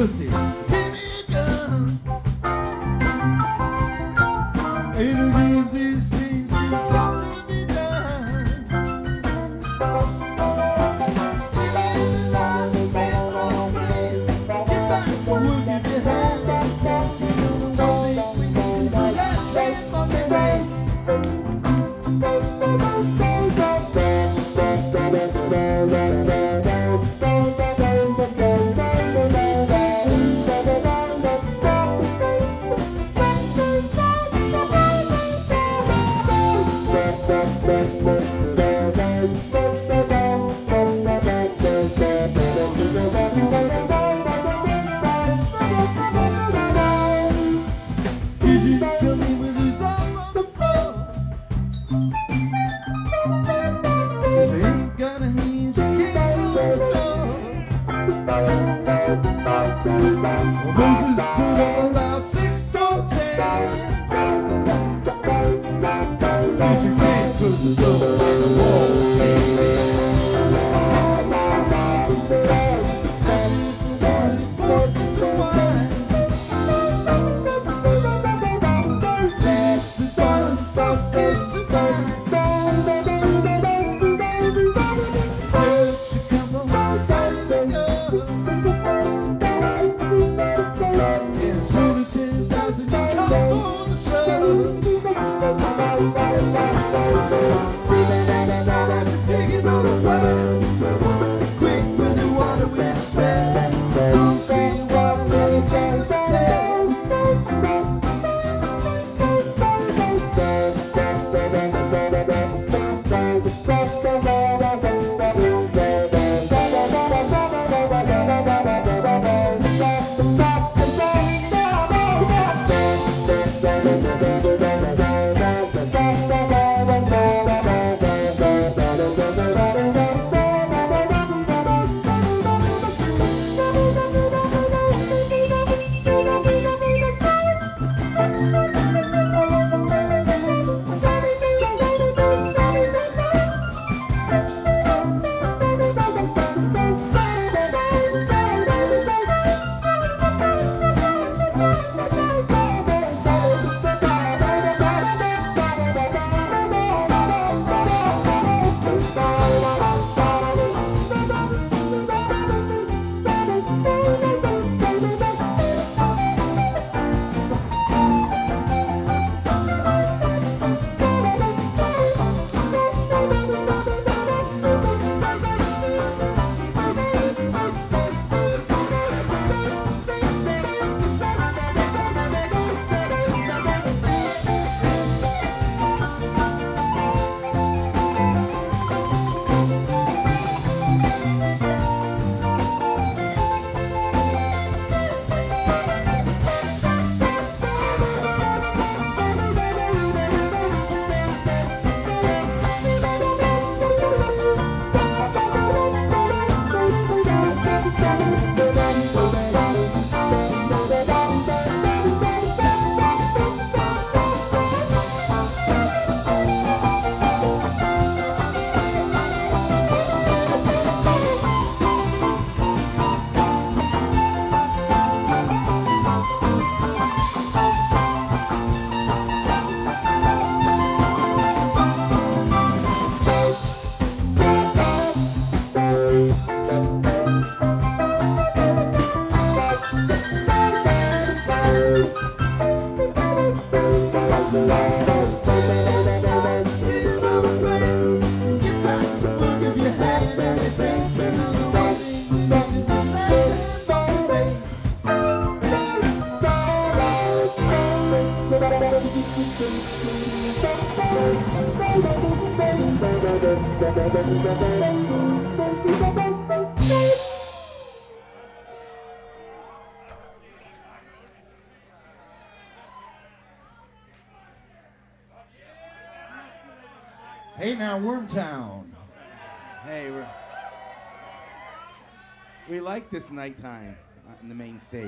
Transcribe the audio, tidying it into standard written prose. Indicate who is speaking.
Speaker 1: pussy. Give me a gun. Any of these things just have to be done. Give me the life, say no praise. Get back to work if you have any sense. You know the one thing we need is a last man from the race. Moses stood up about 6'10". Did you can't close the door like the walls came in? Ask me for one important to wine. Flash the bottom from it to mine. Where'd you come from? It's 10,000 come for the show. Taking all the way. Quick with the water with the smell. Don't be water with the tail. Hey now, Wormtown.
Speaker 2: Hey, we like this nighttime on the main stage.